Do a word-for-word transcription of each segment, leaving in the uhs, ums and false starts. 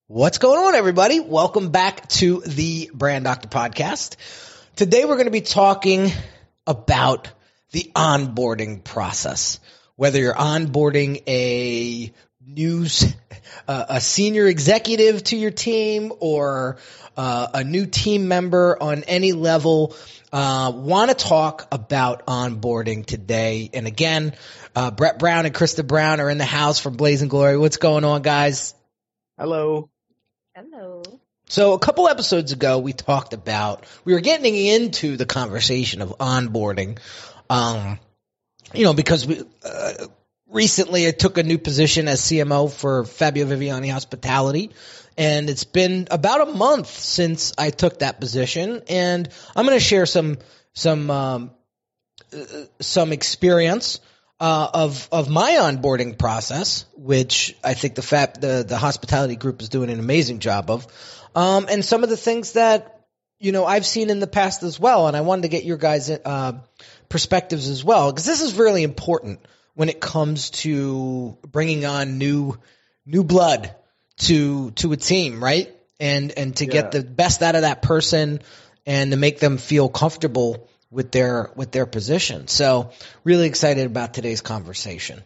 What's going on, everybody? Welcome back to the Brand Doctor Podcast. Today we're going to be talking about the onboarding process. Whether you're onboarding a new, uh, a senior executive to your team or uh, a new team member on any level, uh, want to talk about onboarding today. And again, uh, Brett Brown and Krista Brown are in the house from Blazing Glory. What's going on, guys? Hello. Hello. So a couple episodes ago, we talked about, we were getting into the conversation of onboarding, um, you know, because we, uh, recently I took a new position as C M O for Fabio Viviani Hospitality, and it's been about a month since I took that position, and I'm going to share some, some, um, uh, some experience Uh, of, of my onboarding process, which I think the Fab, the, the hospitality group is doing an amazing job of. Um, and some of the things that, you know, I've seen in the past as well. And I wanted to get your guys' uh, perspectives as well, because this is really important when it comes to bringing on new, new blood to, to a team, right? And, and to yeah. get the best out of that person and to make them feel comfortable with their with their position. So really excited about today's conversation.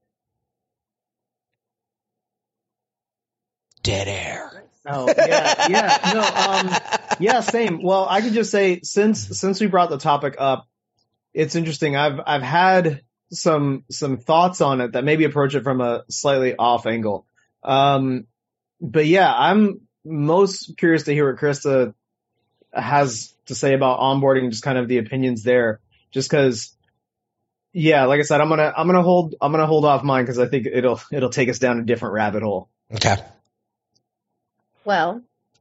Dead air. Oh yeah, yeah, no, um, yeah, same. Well, I could just say since since we brought the topic up, it's interesting. I've I've had some some thoughts on it that maybe approach it from a slightly off angle. Um, but yeah, I'm most curious to hear what Krista has to say about onboarding, just kind of the opinions there, just cause yeah, like I said, I'm going to, I'm going to hold, I'm going to hold off mine cause I think it'll, it'll take us down a different rabbit hole. Okay. Well,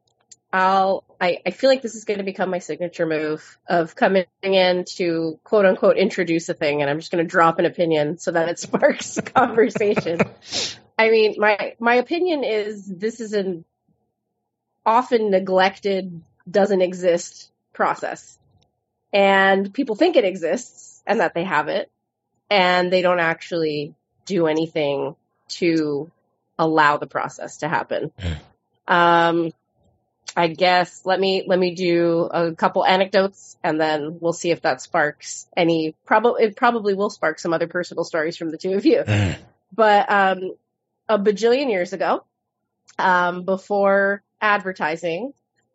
I'll, I, I feel like this is going to become my signature move of coming in to quote unquote introduce a thing. And I'm just going to drop an opinion so that it sparks a conversation. I mean, my, my opinion is this is an often neglected, doesn't exist process, and people think it exists and that they have it, and they don't actually do anything to allow the process to happen. Um, I guess let me let me do a couple anecdotes, and then we'll see if that sparks any. Probably it probably will spark some other personal stories from the two of you. But um, a bajillion years ago, um, before advertising,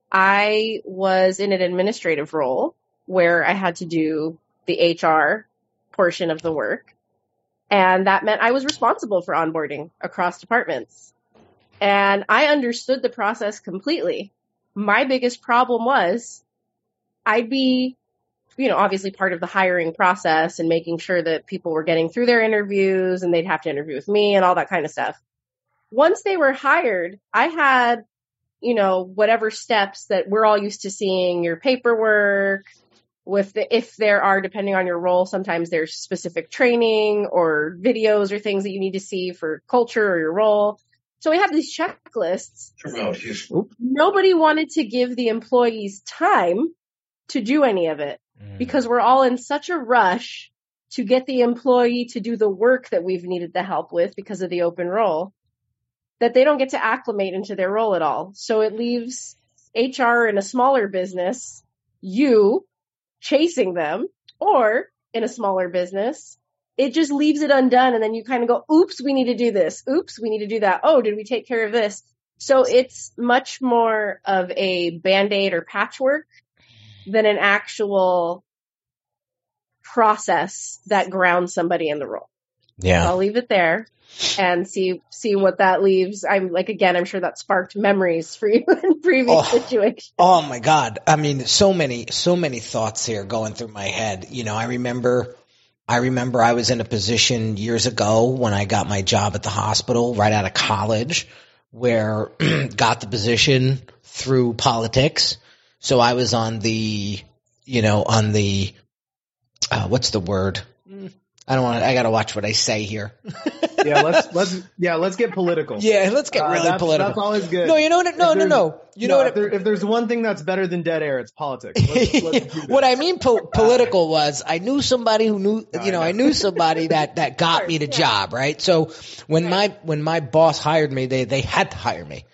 I was in an administrative role where I had to do the H R portion of the work. And that meant I was responsible for onboarding across departments. And I understood the process completely. My biggest problem was I'd be, you know, obviously part of the hiring process and making sure that people were getting through their interviews and they'd have to interview with me and all that kind of stuff. Once they were hired, I had you know, whatever steps that we're all used to seeing, your paperwork, with the, if there are, depending on your role, sometimes there's specific training or videos or things that you need to see for culture or your role. So we have these checklists. Nobody wanted to give the employees time to do any of it mm. because we're all in such a rush to get the employee to do the work that we've needed the help with because of the open role, that they don't get to acclimate into their role at all. So it leaves H R in a smaller business, you chasing them, or in a smaller business, it just leaves it undone. And then you kind of go, oops, we need to do this. Oops, we need to do that. Oh, did we take care of this? So it's much more of a Band-Aid or patchwork than an actual process that grounds somebody in the role. Yeah. So I'll leave it there and see see what that leaves. I'm like, again, I'm sure that sparked memories for you in previous oh, situations. Oh my God. I mean, so many, so many thoughts here going through my head. You know, I remember, I remember I was in a position years ago when I got my job at the hospital right out of college, where got the position through politics. So I was on the, you know, on the, uh, what's the word? I don't want to, I got to watch what I say here. yeah, let's, let's, yeah, let's get political. Yeah, let's get really uh, that's, political. That's always good. No, you know what? No, no, no. You no, know what? If, there, if there's one thing that's better than dead air, it's politics. Let's, let's what I mean po- political was I knew somebody who knew, no, you know, I, know, I knew somebody that, that got me the job, right? So when my, when my boss hired me, they, they had to hire me.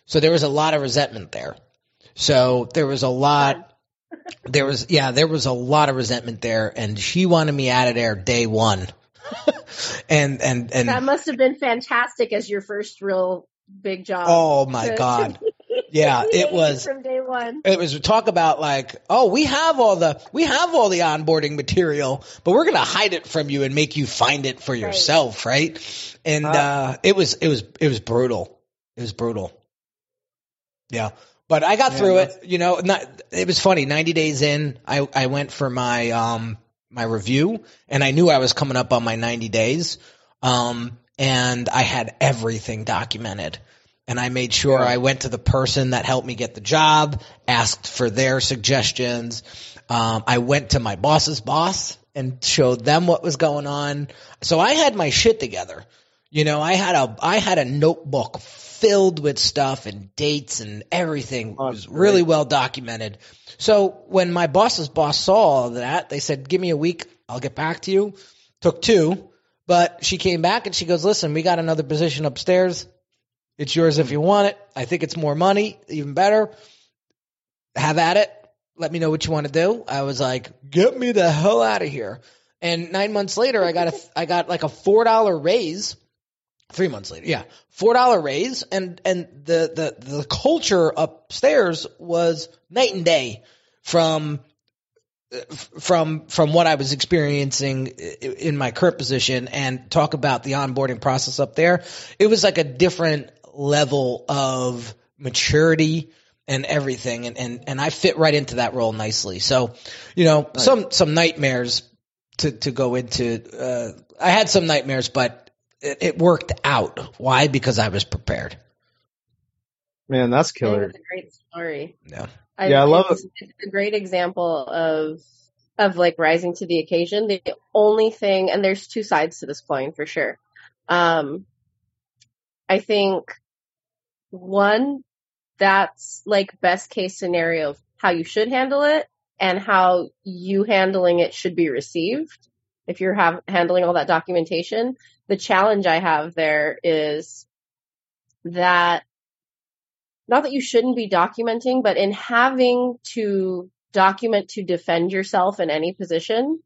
So there was a lot of resentment there. So there was a lot, there was, yeah, there was a lot of resentment there, and she wanted me out of there day one. and, and, and that must have been fantastic as your first real big job. Oh my to, God. To yeah, it was from day one. It was talk about like, oh, we have all the, we have all the onboarding material, but we're going to hide it from you and make you find it for yourself. Right. right? And, uh, uh, it was, it was, it was brutal. It was brutal. Yeah. But I got yeah, through it, you know, not, it was funny. ninety days in, I, I went for my, um, my review, and I knew I was coming up on my ninety days. Um, and I had everything documented, and I made sure yeah. I went to the person that helped me get the job, asked for their suggestions. Um, I went to my boss's boss and showed them what was going on. So I had my shit together. You know, I had a, I had a notebook filled with stuff and dates and everything. It was really well documented. So when my boss's boss saw all that, they said, give me a week, I'll get back to you. Took two, but she came back and she goes, listen, we got another position upstairs. It's yours if you want it. I think it's more money, even better. Have at it. Let me know what you want to do. I was like, get me the hell out of here. And nine months later, I got a, I got like a four dollar raise. Three months later, yeah, four dollar raise, and and the, the the culture upstairs was night and day from from from what I was experiencing in my current position. And talk about the onboarding process up there, it was like a different level of maturity and everything, and and and I fit right into that role nicely. So, you know, right. some some nightmares to to go into. Uh, I had some nightmares, but It, it worked out. Why? Because I was prepared. Man, that's killer. It's a great story. Yeah, I, yeah, I love it's, it. It's a great example of of like rising to the occasion. The only thing, and there's two sides to this coin for sure. Um, I think one, that's like best case scenario of how you should handle it and how you handling it should be received. If you're have, handling all that documentation, the challenge I have there is that not that you shouldn't be documenting, but in having to document to defend yourself in any position,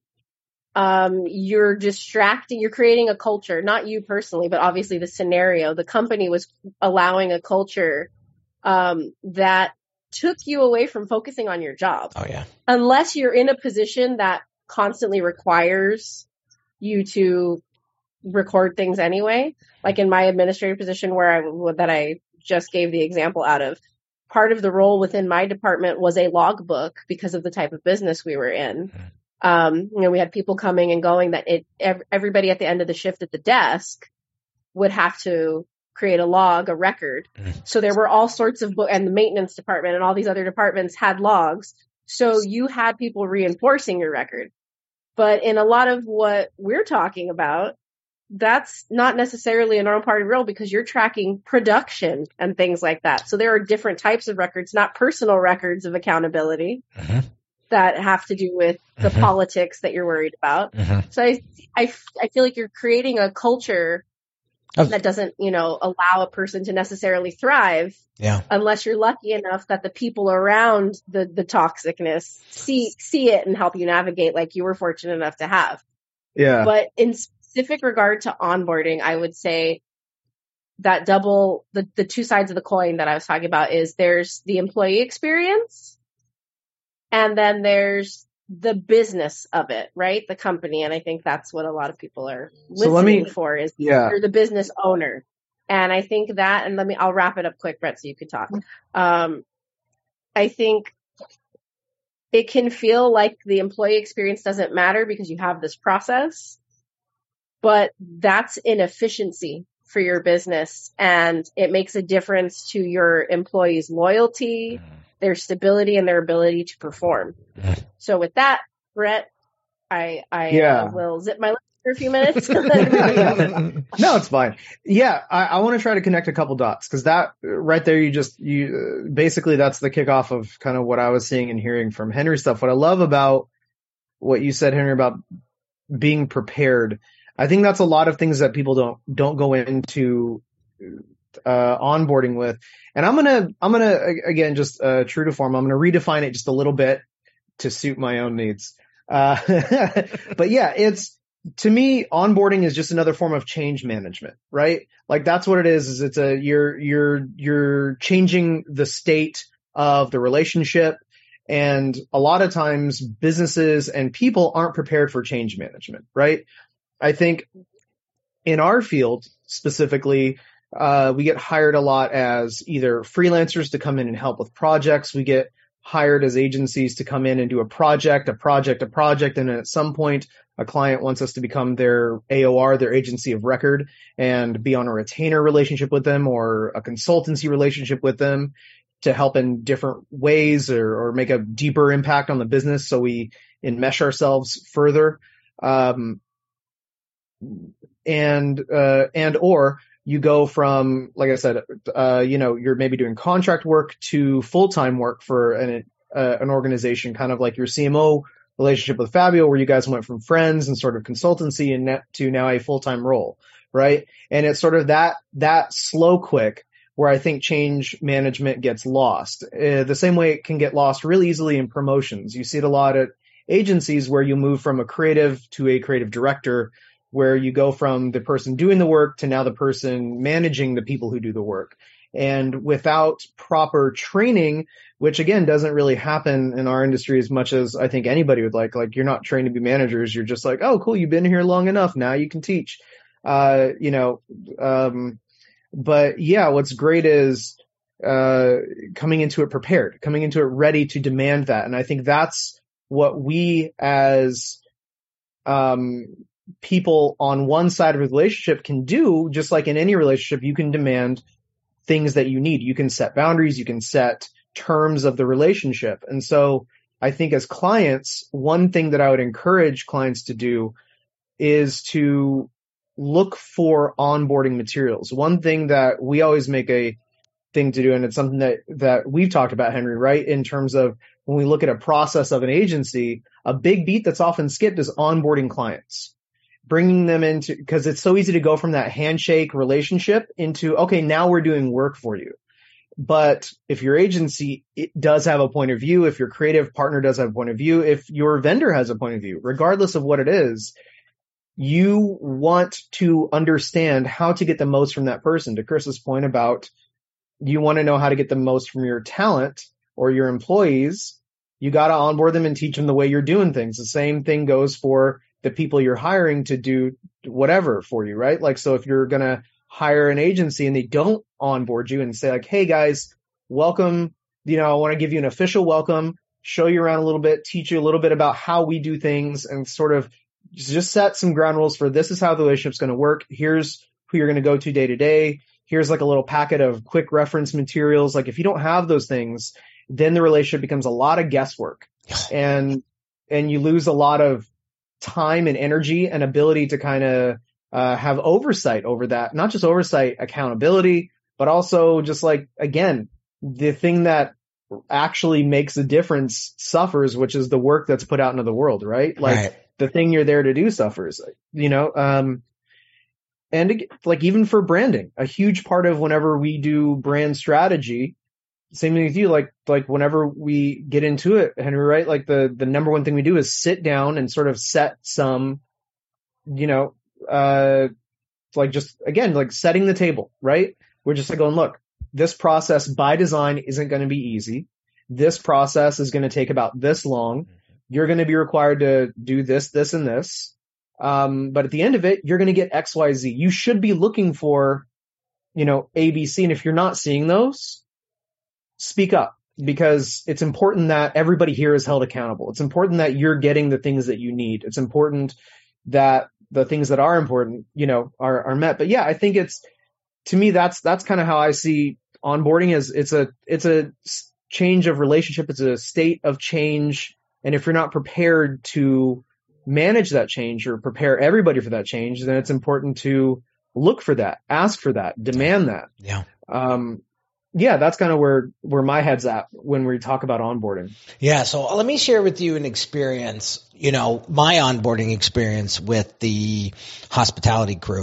um, you're distracting, you're creating a culture, not you personally, but obviously the scenario, the company was allowing a culture, um, that took you away from focusing on your job. Oh yeah. Unless you're in a position that constantly requires you to record things anyway. Like in my administrative position where I, that I just gave the example out of, part of the role within my department was a logbook because of the type of business we were in. Mm-hmm. Um, you know, we had people coming and going that it, ev- everybody at the end of the shift at the desk would have to create a log, a record. Mm-hmm. So there were all sorts of, bo- and the maintenance department and all these other departments had logs. So you had people reinforcing your record. But in a lot of what we're talking about, that's not necessarily a normal part of the role because you're tracking production and things like that. So there are different types of records, not personal records of accountability mm-hmm. that have to do with the mm-hmm. politics that you're worried about. Mm-hmm. So I, I, I feel like you're creating a culture oh. that doesn't, you know, allow a person to necessarily thrive yeah. unless you're lucky enough that the people around the, the toxicness see, see it and help you navigate like you were fortunate enough to have. Yeah. But in specific regard to onboarding, I would say that double, the, the two sides of the coin that I was talking about is there's the employee experience and then there's the business of it, right? The company. And I think that's what a lot of people are listening so let me, for is yeah. you're the business owner. And I think that, and let me, I'll wrap it up quick, Brett, so you can talk. Um, I think it can feel like the employee experience doesn't matter because you have this process. But that's inefficiency for your business, and it makes a difference to your employees' loyalty, their stability, and their ability to perform. So with that, Brett, I, I yeah. uh, will zip my lips for a few minutes. No, it's fine. Yeah, I, I want to try to connect a couple dots because that right there, you just you uh, basically that's the kickoff of kind of what I was seeing and hearing from Henry stuff. What I love about what you said, Henry, about being prepared. I think that's a lot of things that people don't don't go into uh, onboarding with. And I'm gonna I'm gonna again just uh, true to form. I'm gonna redefine it just a little bit to suit my own needs. Uh, but yeah, it's to me onboarding is just another form of change management, right? Like that's what it is. Is it's a you're you're you're changing the state of the relationship. And a lot of times businesses and people aren't prepared for change management, right? I think in our field specifically, uh, we get hired a lot as either freelancers to come in and help with projects. We get hired as agencies to come in and do a project, a project, a project. And then at some point, a client wants us to become their A O R, their agency of record, and be on a retainer relationship with them or a consultancy relationship with them to help in different ways or, or make a deeper impact on the business. So we enmesh ourselves further. Um, and, uh, and, or you go from, like I said, uh, you know, you're maybe doing contract work to full-time work for an, uh, an organization, kind of like your C M O relationship with Fabio, where you guys went from friends and sort of consultancy and net to now a full-time role. Right. And it's sort of that, that slow, quick, where I think change management gets lost. Uh, the same way it can get lost really easily in promotions. You see it a lot at agencies where you move from a creative to a creative director, where you go from the person doing the work to now the person managing the people who do the work. And without proper training, which again doesn't really happen in our industry as much as I think anybody would like, like you're not trained to be managers. You're just like, oh, cool, you've been here long enough. Now you can teach, uh, you know, um, But yeah, what's great is uh, coming into it prepared, coming into it ready to demand that. And I think that's what we as um, people on one side of a relationship can do. Just like in any relationship, you can demand things that you need. You can set boundaries. You can set terms of the relationship. And so I think as clients, one thing that I would encourage clients to do is to look for onboarding materials. One thing that we always make a thing to do, and it's something that, that we've talked about, Henry, right? In terms of when we look at a process of an agency, a big beat that's often skipped is onboarding clients, bringing them into, because it's so easy to go from that handshake relationship into, okay, now we're doing work for you. But if your agency it does have a point of view, if your creative partner does have a point of view, if your vendor has a point of view, regardless of what it is, you want to understand how to get the most from that person. To Chris's point about you want to know how to get the most from your talent or your employees, you got to onboard them and teach them the way you're doing things. The same thing goes for the people you're hiring to do whatever for you, right? Like, so if you're going to hire an agency and they don't onboard you and say like, hey guys, welcome, you know, I want to give you an official welcome, show you around a little bit, teach you a little bit about how we do things, and sort of just set some ground rules for this is how the relationship's going to work. Here's who you're going to go to day to day. Here's like a little packet of quick reference materials. Like if you don't have those things, then the relationship becomes a lot of guesswork and, and you lose a lot of time and energy and ability to kind of uh, have oversight over that. Not just oversight, accountability, but also just like, again, the thing that actually makes a difference suffers, which is the work that's put out into the world, right? Like, right. The thing you're there to do suffers, you know, um, and like even for branding, a huge part of whenever we do brand strategy, same thing with you, like, like whenever we get into it, Henry, right? Like the, the number one thing we do is sit down and sort of set some, you know, uh, like just again, like setting the table, right? We're just like going, look, this process by design isn't going to be easy. This process is going to take about this long. You're going to be required to do this, this, and this. Um, but at the end of it, you're going to get X, Y, Z. You should be looking for, you know, A, B, C. And if you're not seeing those, speak up, because it's important that everybody here is held accountable. It's important that you're getting the things that you need. It's important that the things that are important, you know, are, are met. But yeah, I think it's, to me, that's, that's kind of how I see onboarding is it's a, it's a change of relationship. It's a state of change. And if you're not prepared to manage that change or prepare everybody for that change, then it's important to look for that, ask for that, demand that. Yeah. Um, yeah, that's kind of where, where my head's at when we talk about onboarding. Yeah. So let me share with you an experience, you know, my onboarding experience with the hospitality group.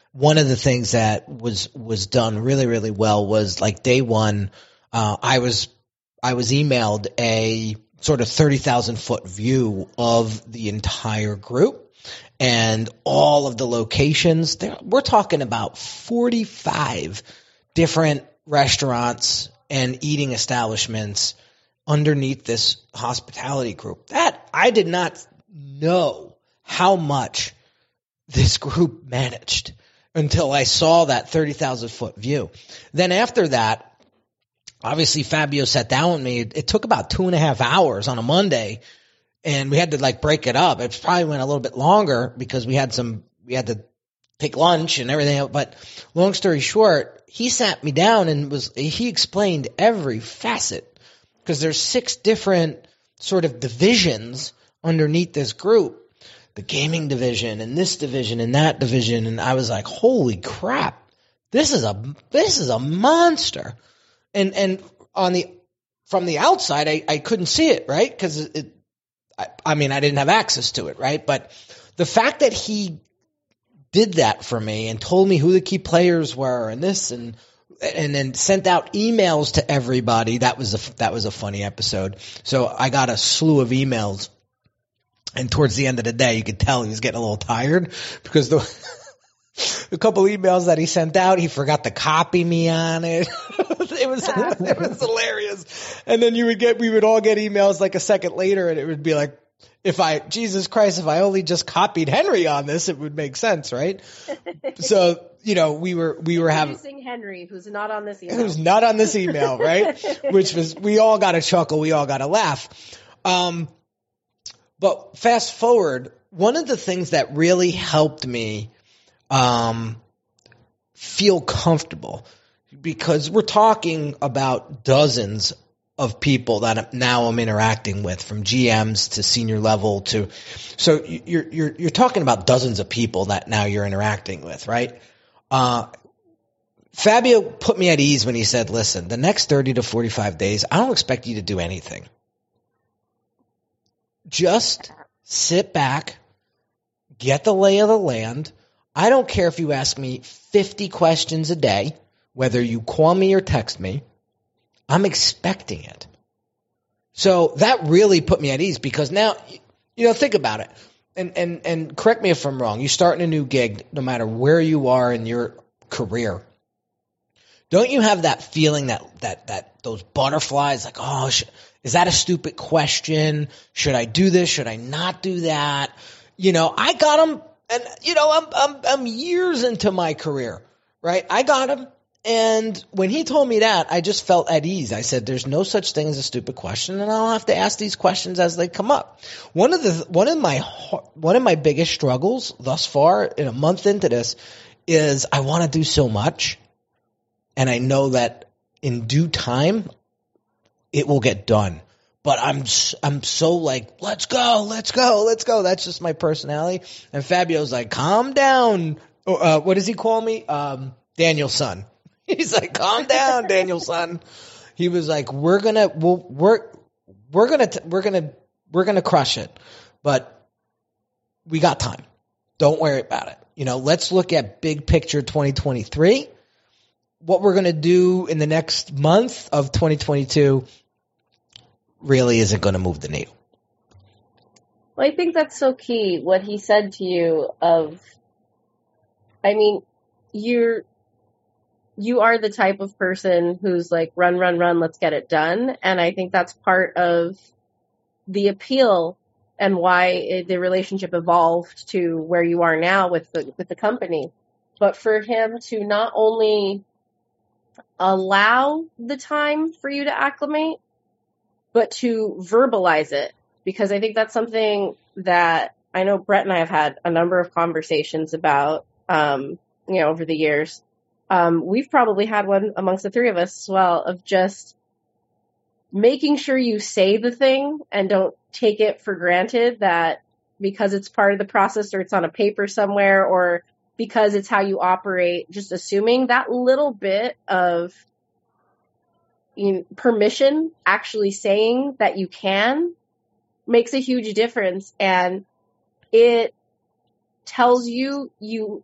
one of the things that was was done really, really well was like day one, uh, I was I was emailed a sort of thirty thousand foot view of the entire group and all of the locations. There, we're talking about forty-five different restaurants and eating establishments underneath this hospitality group. That I did not know how much this group managed until I saw that thirty thousand foot view. Then after that, obviously Fabio sat down with me. It took about two and a half hours on a Monday, and we had to like break it up. It probably went a little bit longer because we had some, we had to take lunch and everything. But long story short, he sat me down and was, he explained every facet, because there's six different sort of divisions underneath this group. The gaming division and this division and that division. And I was like, holy crap, this is a, this is a monster. And, and on the, from the outside, I, I couldn't see it, right? Cause it, it I, I mean, I didn't have access to it, right? But the fact that he did that for me and told me who the key players were and this and, and then sent out emails to everybody. That was a, that was a funny episode. So I got a slew of emails. And towards the end of the day, you could tell he was getting a little tired because the a couple emails that he sent out, he forgot to copy me on it. it was it was hilarious. And then you would get, we would all get emails like a second later, and it would be like, if I, Jesus Christ, if I only just copied Henry on this, it would make sense, right? So, you know, we were we were having Henry, who's not on this email, who's not on this email, right? Which was, we all got a chuckle, we all got a laugh. Um, But fast forward, one of the things that really helped me um, feel comfortable, because we're talking about dozens of people that I'm, now I'm interacting with, from G Ms to senior level to, so you're you're you're talking about dozens of people that now you're interacting with, right? Uh, Fabio put me at ease when he said, "Listen, the next thirty to forty-five days, I don't expect you to do anything. Just sit back, get the lay of the land. I don't care if you ask me fifty questions a day, whether you call me or text me. I'm expecting it." So that really put me at ease, because now, you know, think about it. And, and, and correct me if I'm wrong. You start in a new gig, no matter where you are in your career. Don't you have that feeling that, that, that those butterflies, like, oh, sh- is that a stupid question? Should I do this? Should I not do that? You know, I got them, and you know, I'm, I'm, I'm years into my career, right? I got them. And when he told me that, I just felt at ease. I said, there's no such thing as a stupid question, and I'll have to ask these questions as they come up. One of the, one of my, one of my biggest struggles thus far in a month into this is I want to do so much. And I know that in due time, it will get done. But I'm I'm so like, let's go, let's go, let's go. That's just my personality. And Fabio's like, calm down. Uh, what does he call me? Um, Daniel's son. He's like, calm down, Daniel's son. He was like, we're gonna, we'll, we're, we're gonna, we're gonna, we're gonna crush it. But we got time. Don't worry about it. You know, let's look at big picture twenty twenty-three. What we're going to do in the next month of twenty twenty-two really isn't going to move the needle. Well, I think that's so key, what he said to you of, I mean, you're, you are the type of person who's like, run, run, run, let's get it done. And I think that's part of the appeal and why it, the relationship evolved to where you are now with the, with the company. But for him to not only allow the time for you to acclimate, but to verbalize it, because I think that's something that I know Brett and I have had a number of conversations about, um, you know, over the years. Um, we've probably had one amongst the three of us as well, of just making sure you say the thing and don't take it for granted that because it's part of the process or it's on a paper somewhere or because it's how you operate, just assuming that little bit of, you know, permission, actually saying that you can, makes a huge difference. And it tells you you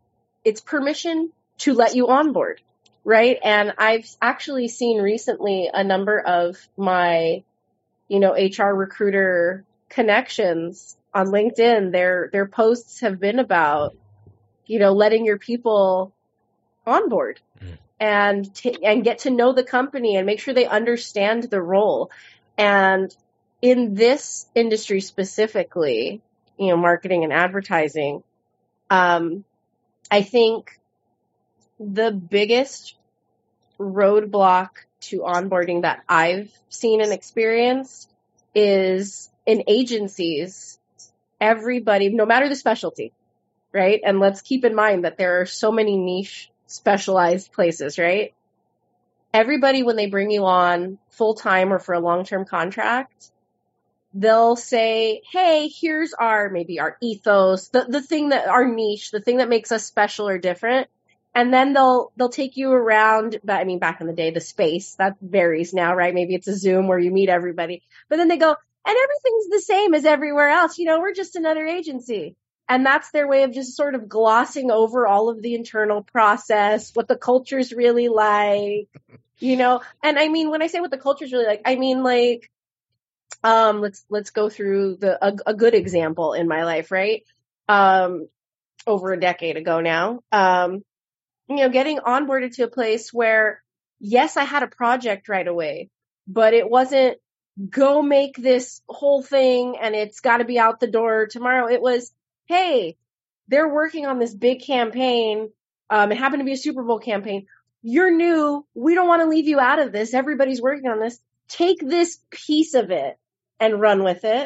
it's permission to let you onboard, right? And I've actually seen recently a number of my, you know, H R recruiter connections on LinkedIn. Their, their posts have been about, you know, letting your people onboard mm. and, t- and get to know the company and make sure they understand the role. And in this industry specifically, you know, marketing and advertising, um, I think the biggest roadblock to onboarding that I've seen and experienced is in agencies, everybody, no matter the specialty, right? And let's keep in mind that there are so many niche specialized places, right? Everybody, when they bring you on full time or for a long-term contract, they'll say, hey, here's our, maybe our ethos, the, the thing that, our niche, the thing that makes us special or different. And then they'll, they'll take you around, but I mean, back in the day, the space, that varies now, right? Maybe it's a Zoom where you meet everybody, but then they go, and everything's the same as everywhere else. You know, we're just another agency. And that's their way of just sort of glossing over all of the internal process, what the culture's really like, you know? And I mean, when I say what the culture's really like, I mean, like, um, let's, let's go through the, a, a good example in my life, right? Um, over a decade ago now, um, you know, getting onboarded to a place where, yes, I had a project right away, but it wasn't go make this whole thing and it's got to be out the door tomorrow. It was, hey, they're working on this big campaign. Um, it happened to be a Super Bowl campaign. You're new. We don't want to leave you out of this. Everybody's working on this. Take this piece of it and run with it.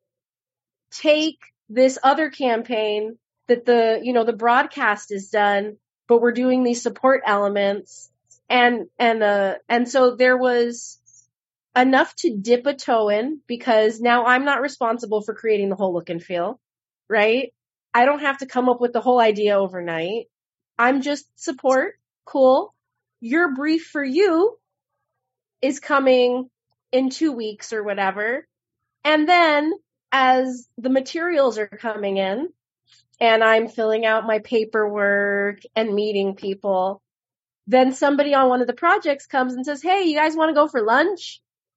Take this other campaign that the, you know, the broadcast is done, but we're doing these support elements. And, and, uh, and so there was enough to dip a toe in because now I'm not responsible for creating the whole look and feel, right? I don't have to come up with the whole idea overnight. I'm just support. Cool. Your brief for you is coming in two weeks or whatever. And then as the materials are coming in, and I'm filling out my paperwork and meeting people, then somebody on one of the projects comes and says, hey, you guys want to go for lunch?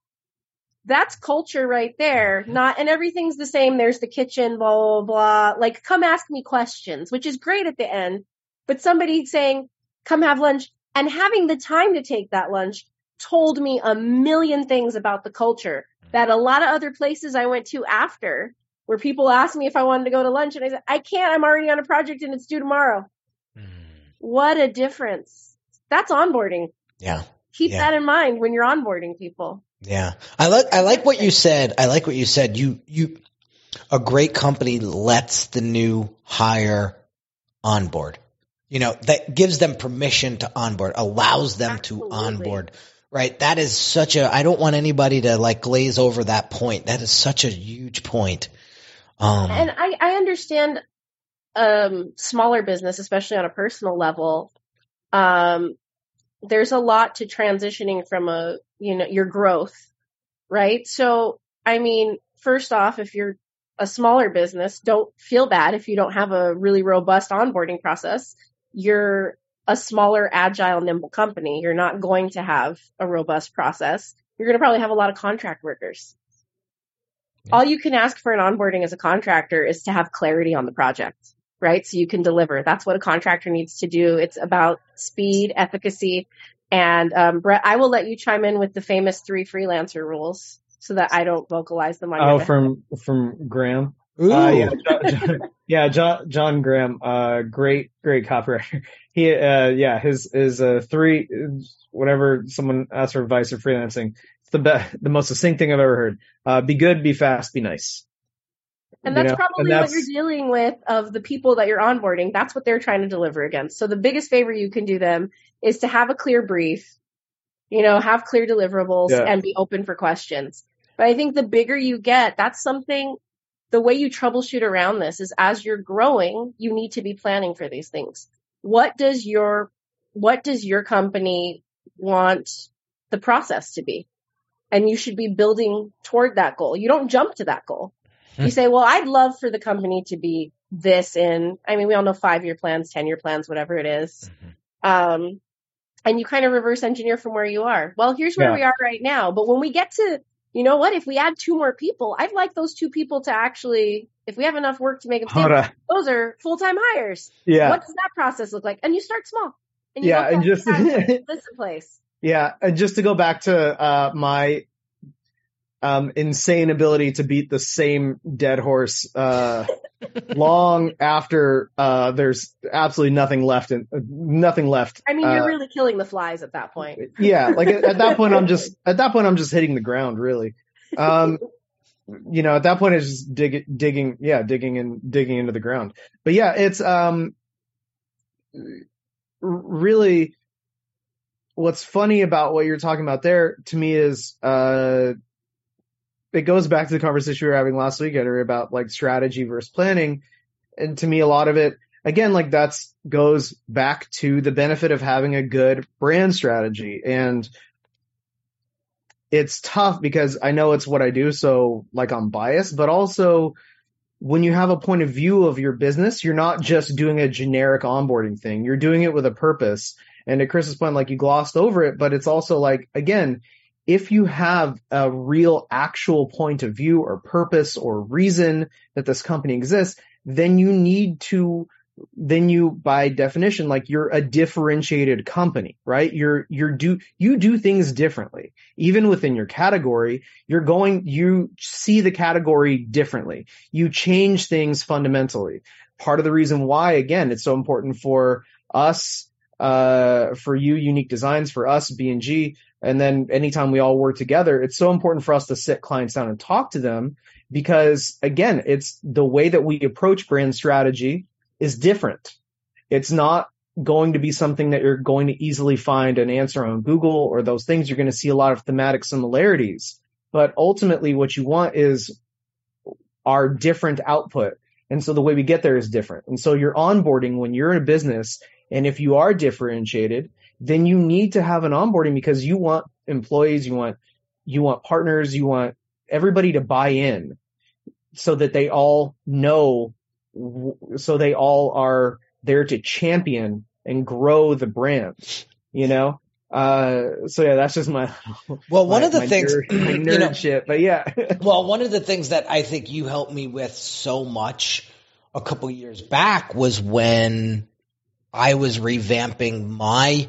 That's culture right there. Not, and everything's the same. There's the kitchen, blah, blah, blah. Like, come ask me questions, which is great at the end. But somebody saying, come have lunch and having the time to take that lunch told me a million things about the culture that a lot of other places I went to after, where people asked me if I wanted to go to lunch and I said, I can't, I'm already on a project and it's due tomorrow. Mm. What a difference. That's onboarding. Yeah. Keep yeah. that in mind when you're onboarding people. Yeah. I like, I like what you said. I like what you said. You, you, a great company lets the new hire onboard. You know, that gives them permission to onboard, allows them Absolutely. to onboard. Right. That is such a, I don't want anybody to like glaze over that point. That is such a huge point. Um, and I, I understand, um, smaller business, especially on a personal level. Um, there's a lot to transitioning from a, you know, your growth, right? So, I mean, first off, if you're a smaller business, don't feel bad if you don't have a really robust onboarding process. You're a smaller, agile, nimble company. You're not going to have a robust process. You're going to probably have a lot of contract workers. Yeah. All you can ask for an onboarding as a contractor is to have clarity on the project, right? So you can deliver. That's what a contractor needs to do. It's about speed, efficacy, and um, Brett, I will let you chime in with the famous three freelancer rules so that I don't vocalize them on your Oh, behalf. from from Graham. Uh, yeah, John, John, yeah, John, John Graham, uh, great, great copywriter. He, uh, yeah, his, his, uh, three, whatever someone asks for advice or freelancing, it's the best, the most succinct thing I've ever heard. Uh, be good, be fast, be nice. And that's you know? probably and that's, what you're dealing with of the people that you're onboarding. That's what they're trying to deliver against. So the biggest favor you can do them is to have a clear brief, you know, have clear deliverables yeah. and be open for questions. But I think the bigger you get, that's something, the way you troubleshoot around this is as you're growing, you need to be planning for these things. What does your, what does your company want the process to be? And you should be building toward that goal. You don't jump to that goal. You say, well, I'd love for the company to be this in, I mean, we all know five-year plans, ten-year plans, whatever it is. Mm-hmm. Um, and you kind of reverse engineer from where you are. Well, here's where yeah. we are right now. But when we get to, you know what, if we add two more people, I'd like those two people to actually, if we have enough work to make them stable, those are full-time hires. Yeah. What does that process look like? And you start small. And you yeah, and just this in place. Yeah, and just to go back to uh, my um, insane ability to beat the same dead horse uh, long after uh, there's absolutely nothing left, and uh, nothing left. I mean, you're uh, really killing the flies at that point. Yeah, like at, at that point, I'm just at that point I'm just hitting the ground, really. Um, you know, at that point, it's just dig, digging, yeah, digging and digging into the ground. But yeah, it's um, really. What's funny about what you're talking about there to me is uh, it goes back to the conversation we were having last week, Henry, about like strategy versus planning. And to me, a lot of it, again, like that's goes back to the benefit of having a good brand strategy. And it's tough because I know it's what I do. So like I'm biased, but also when you have a point of view of your business, you're not just doing a generic onboarding thing. You're doing it with a purpose. And to Chris's point, like you glossed over it, but it's also like, again, if you have a real actual point of view or purpose or reason that this company exists, then you need to, then you, by definition, like you're a differentiated company, right? You're, you're do, you do things differently. Even within your category, you're going, you see the category differently. You change things fundamentally. Part of the reason why, again, it's so important for us, uh, for you, Unique Designs, for us, B and G, and then anytime we all work together, it's so important for us to sit clients down and talk to them because, again, it's the way that we approach brand strategy is different. It's not going to be something that you're going to easily find an answer on Google or those things. You're going to see a lot of thematic similarities, but ultimately what you want is our different output. And so the way we get there is different. And so you're onboarding when you're in a business, and if you are differentiated, then you need to have an onboarding because you want employees, you want, you want partners, you want everybody to buy in so that they all know, so they all are there to champion and grow the brand, you know? Uh, so yeah, that's just my, well, one my, of the my things, nerd, my nerd you know, shit, but yeah. Well, one of the things that I think you helped me with so much a couple years back was when I was revamping my,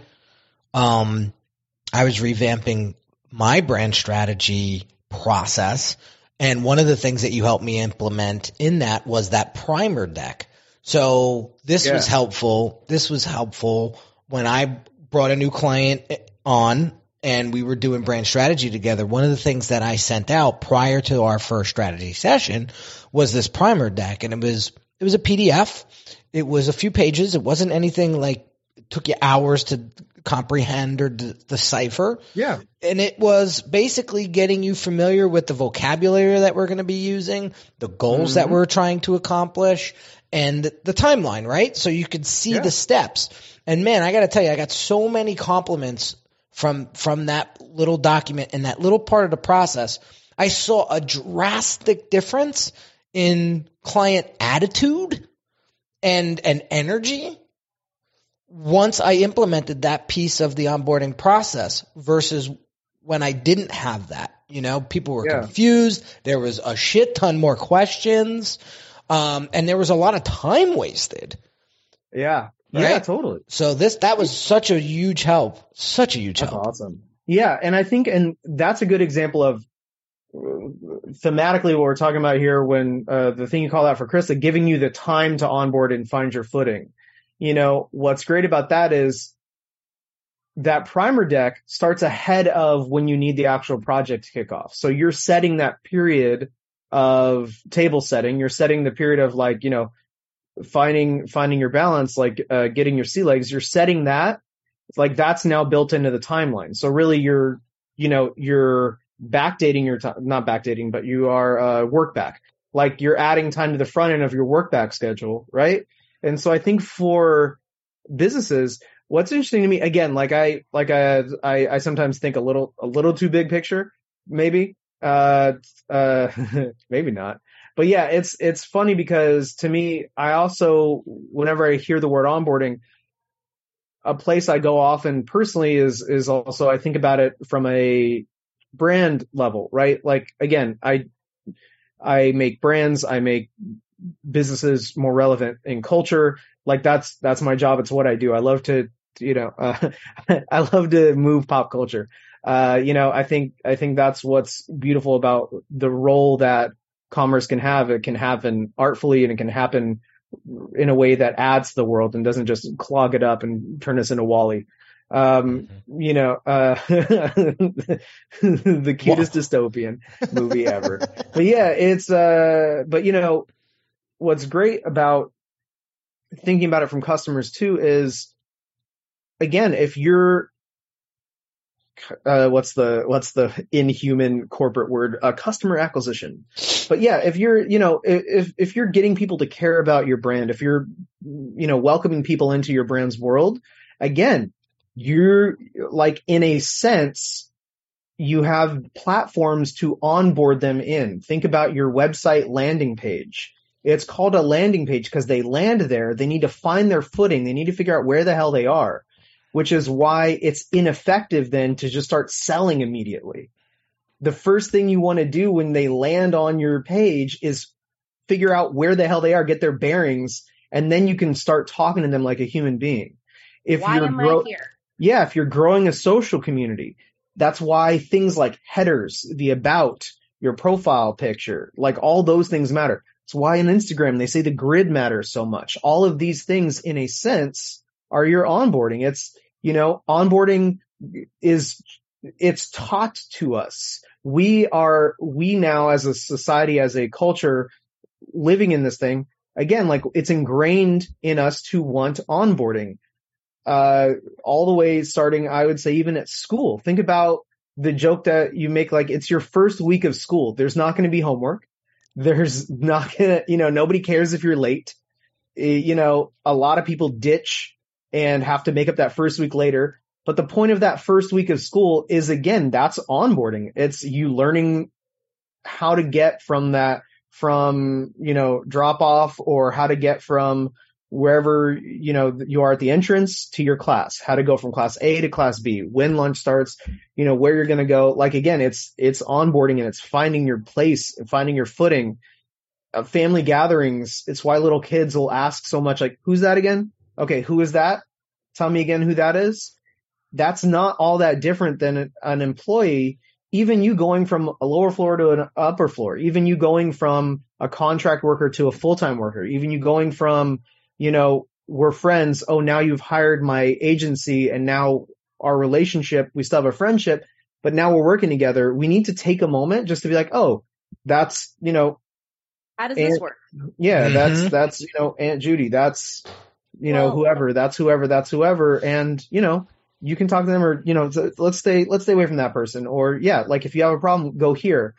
um, I was revamping my brand strategy process. And one of the things that you helped me implement in that was that primer deck. So this yeah. was helpful. This was helpful when I brought a new client on and we were doing brand strategy together. One of the things that I sent out prior to our first strategy session was this primer deck. And it was, it was a P D F. It was a few pages. It wasn't anything like it took you hours to comprehend or de- decipher. Yeah. And it was basically getting you familiar with the vocabulary that we're going to be using, the goals mm-hmm. that we're trying to accomplish, and the, the timeline, right? So you could see yeah. the steps. And man, I got to tell you, I got so many compliments from from that little document and that little part of the process. I saw a drastic difference in client attitude and and energy once I implemented that piece of the onboarding process versus when I didn't have that. You know, people were yeah. confused. There was a shit ton more questions. Um, and there was a lot of time wasted. Yeah. Right? Yeah, totally. So this, that was such a huge help. Such a huge that's help. Awesome. Yeah. And I think, and that's a good example of thematically what we're talking about here when, uh, the thing you call out for Krista, giving you the time to onboard and find your footing. You know, what's great about that is that primer deck starts ahead of when you need the actual project to kick off. So you're setting that period of table setting. You're setting the period of like, you know, finding, finding your balance, like, uh, getting your sea legs. You're setting that like that's now built into the timeline. So really you're, you know, you're backdating your time, not backdating, but you are, uh, work back. Like you're adding time to the front end of your work back schedule, right? And so I think for businesses, what's interesting to me, again, like I, like I, I, I sometimes think a little, a little too big picture, maybe, uh, uh, maybe not. but yeah, it's it's funny because to me, I also, whenever I hear the word onboarding, a place I go often personally is is also, I think about it from a brand level, right? Like, again, I I make brands, I make businesses more relevant in culture. Like that's that's my job. It's what I do. I love to, you know, uh, I love to move pop culture. Uh, you know, I think I think that's what's beautiful about the role that commerce can have. It can happen artfully, and it can happen in a way that adds to the world and doesn't just clog it up and turn us into WALL-E. Um, mm-hmm. You know, uh, the cutest Whoa. dystopian movie ever. But yeah, it's, uh, but you know, what's great about thinking about it from customers too is, again, if you're, uh, what's the, what's the inhuman corporate word, uh, customer acquisition. But yeah, if you're, you know, if, if you're getting people to care about your brand, if you're, you know, welcoming people into your brand's world, again, you're like, in a sense, you have platforms to onboard them in. Think about your website landing page. It's called a landing page because they land there. They need to find their footing. They need to figure out where the hell they are, which is why it's ineffective then to just start selling immediately. The first thing you want to do when they land on your page is figure out where the hell they are, get their bearings, and then you can start talking to them like a human being. If why you're am grow- I here? Yeah, if you're growing a social community, that's why things like headers, the about, your profile picture, like all those things matter. It's why on Instagram they say the grid matters so much. All of these things, in a sense, are your onboarding. It's, you know, onboarding is, it's taught to us. We are, we now as a society, as a culture living in this thing, again, like it's ingrained in us to want onboarding. Uh, all the way starting, I would say, even at school. Think about the joke that you make, like it's your first week of school. There's not going to be homework. There's not going to, you know, nobody cares if you're late. You know, a lot of people ditch and have to make up that first week later. But the point of that first week of school is, again, that's onboarding. It's you learning how to get from that, from, you know, drop off, or how to get from wherever, you know, you are at the entrance to your class, how to go from class A to class B, when lunch starts, you know, where you're going to go. Like, again, it's, it's onboarding, and it's finding your place and finding your footing. Uh, family gatherings. It's why little kids will ask so much, like, who's that again? Okay. Who is that? Tell me again who that is. That's not all that different than an employee. Even you going from a lower floor to an upper floor, even you going from a contract worker to a full-time worker, even you going from, you know, we're friends. Oh, now you've hired my agency, and now our relationship, we still have a friendship, but now we're working together. We need to take a moment just to be like, oh, that's, you know, how does Aunt, this work? Yeah, mm-hmm. that's, that's, you know, Aunt Judy, that's, you know, well, whoever, that's whoever, that's whoever. And, you know, you can talk to them, or, you know, let's stay, let's stay away from that person. Or yeah, like if you have a problem, go here.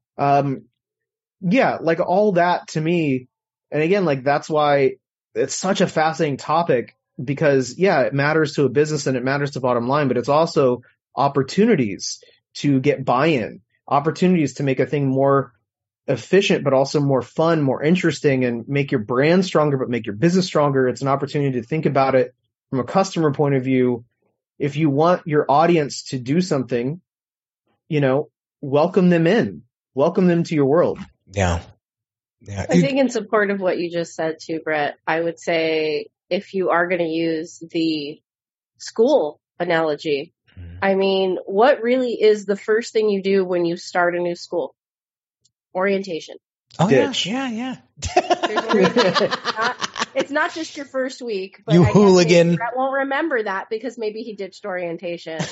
Um, yeah, like all that to me. And again, like that's why it's such a fascinating topic, because yeah, it matters to a business and it matters to bottom line, but it's also opportunities to get buy-in, opportunities to make a thing more efficient, but also more fun, more interesting, and make your brand stronger, but make your business stronger. It's an opportunity to think about it from a customer point of view. If you want your audience to do something, you know, welcome them in, welcome them to your world. Yeah. Yeah. I think in support of what you just said too, Brett, I would say if you are going to use the school analogy, mm-hmm. I mean, what really is the first thing you do when you start a new school? Orientation. Oh, Ditch. yeah, yeah, yeah. it's, not, it's not just your first week. But you I hooligan. Brett won't remember that because maybe he ditched orientation.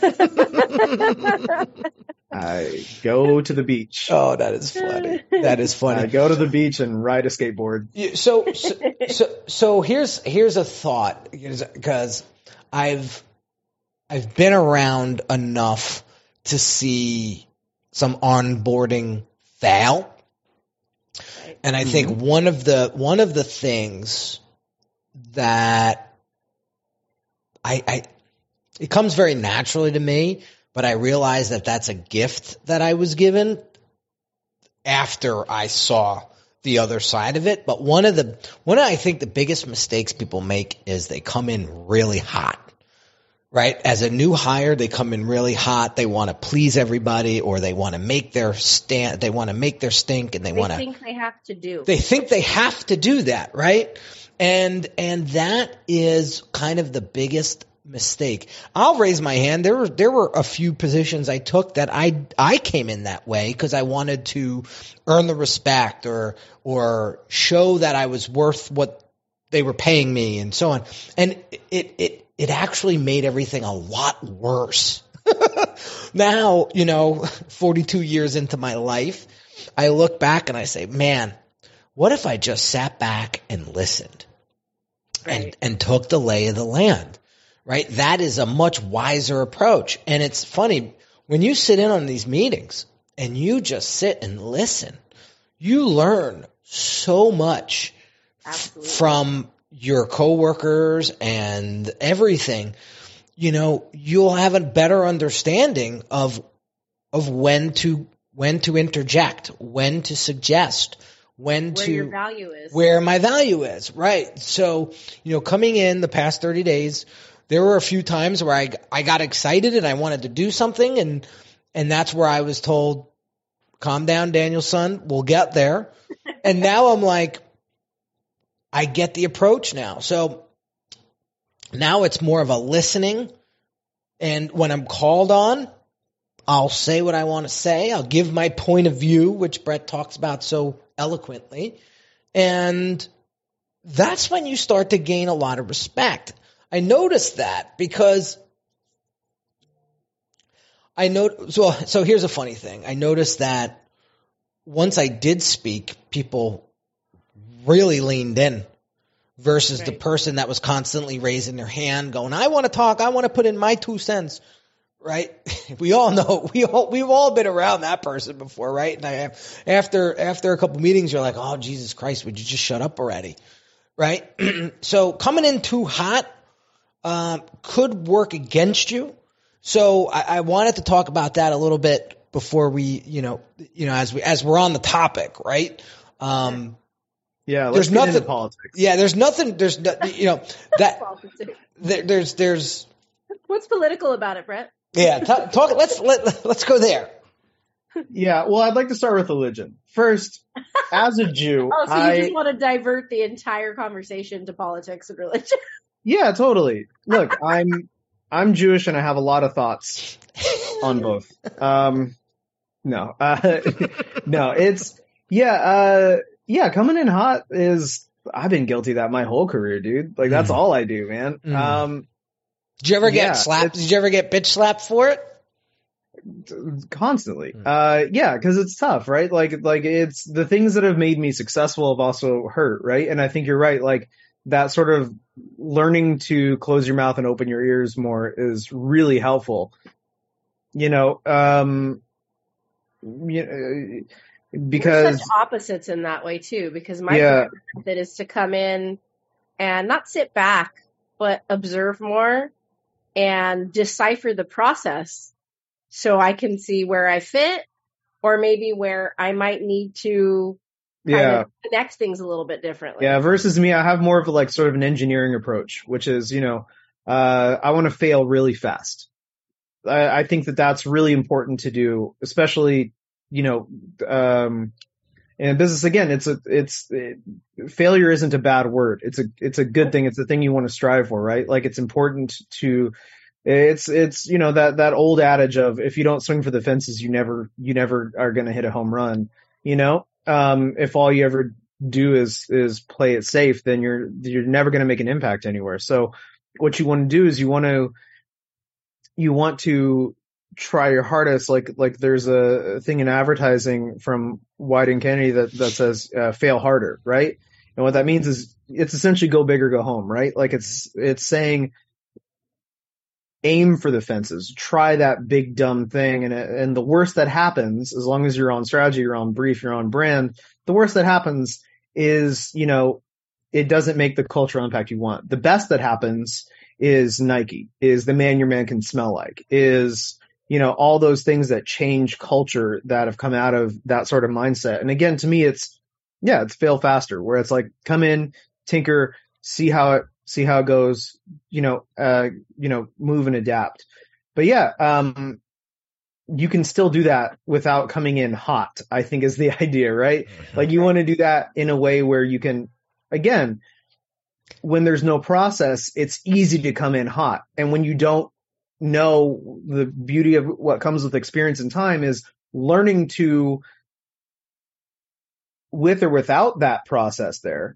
I go to the beach. Oh, that is funny. That is funny. I go to the beach and ride a skateboard. Yeah, so, so, so, so here's here's a thought, because I've I've been around enough to see some onboarding fail, and I mm-hmm. think one of the one of the things that I, I it comes very naturally to me. But I realized that that's a gift that I was given after I saw the other side of it. But one of the, one of, I think the biggest mistakes people make is they come in really hot, right? As a new hire, they come in really hot. They want to please everybody, or they want to make their stand, they want to make their stink, and they, they want to think they have to do. They think they have to do that, right? And, and that is kind of the biggest mistake. I'll raise my hand. There were, there were a few positions I took that I, I came in that way because I wanted to earn the respect or, or show that I was worth what they were paying me and so on. And it, it, it actually made everything a lot worse. Now, you know, forty-two years into my life, I look back and I say, man, what if I just sat back and listened Right. and, and took the lay of the land? Right? That is a much wiser approach. And it's funny, when you sit in on these meetings and you just sit and listen, you learn so much f- from your coworkers and everything. You know, you'll have a better understanding of of when to when to interject, when to suggest, when Where to your value is. where my value is. Right. So, you know, coming in the past thirty days, there were a few times where I, I got excited and I wanted to do something, and and that's where I was told, calm down, Daniel-son, we'll get there. And now I'm like, I get the approach now. So now it's more of a listening, and when I'm called on, I'll say what I want to say. I'll give my point of view, which Brett talks about so eloquently. And that's when you start to gain a lot of respect. I noticed that because I know. So, so here's a funny thing. I noticed that once I did speak, people really leaned in versus right. the person that was constantly raising their hand going, I want to talk. I want to put in my two cents. Right. We all know we all, we've all been around that person before. Right. And I after, after a couple meetings, you're like, oh, Jesus Christ, would you just shut up already? Right. So coming in too hot, Um, could work against you. So I, I wanted to talk about that a little bit before we, you know, you know, as we as we're on the topic, right? Um, yeah, let's there's get nothing. into politics. Yeah, there's nothing. There's no, you know that there, there's there's. What's political about it, Brett? Yeah, talk. talk let's let let's go there. Yeah, well, I'd like to start with religion first. As a Jew, oh, so you I, just want to divert the entire conversation to politics and religion? Yeah, totally. Look, I'm I'm Jewish and I have a lot of thoughts on both. Um, no, uh, no, it's yeah, uh, yeah. Coming in hot is I've been guilty of that my whole career, dude. Like that's mm. all I do, man. Mm. Um, did you ever get yeah, slapped? Did you ever get bitch slapped for it? Constantly. Mm. Uh, yeah, because it's tough, right? Like, like it's the things that have made me successful have also hurt, right? And I think you're right. Like that sort of learning to close your mouth and open your ears more is really helpful. You know, um, you know, because we're such opposites in that way too, because my yeah. method is to come in and not sit back, but observe more and decipher the process so I can see where I fit or maybe where I might need to kind yeah. of connect things a little bit differently. Yeah. Versus me, I have more of a, like sort of an engineering approach, which is, you know, uh, I want to fail really fast. I, I think that that's really important to do, especially, you know, um, in business, again, it's a, it's, it, failure isn't a bad word. It's a, it's a good thing. It's the thing you want to strive for, right? Like it's important to, it's, it's, you know, that, that old adage of if you don't swing for the fences, you never, you never are going to hit a home run, you know? Um, if all you ever do is, is play it safe, then you're, you're never going to make an impact anywhere. So what you want to do is you want to, you want to try your hardest. Like, like there's a thing in advertising from White and Kennedy that, that says, uh, fail harder. Right. And what that means is it's essentially go big or go home, right? Like it's, it's saying aim for the fences, try that big dumb thing. And, and the worst that happens, as long as you're on strategy, you're on brief, you're on brand, the worst that happens is, you know, it doesn't make the cultural impact you want. The best that happens is Nike, is the man your man can smell like, is, you know, all those things that change culture that have come out of that sort of mindset. And again, to me, it's, yeah, it's fail faster, where it's like come in, tinker, see how it see how it goes, you know, uh, you know, move and adapt. But yeah, um, you can still do that without coming in hot, I think is the idea, right? Mm-hmm. Like you want to do that in a way where you can, again, when there's no process, it's easy to come in hot. And when you don't know, the beauty of what comes with experience and time is learning to, with or without that process there,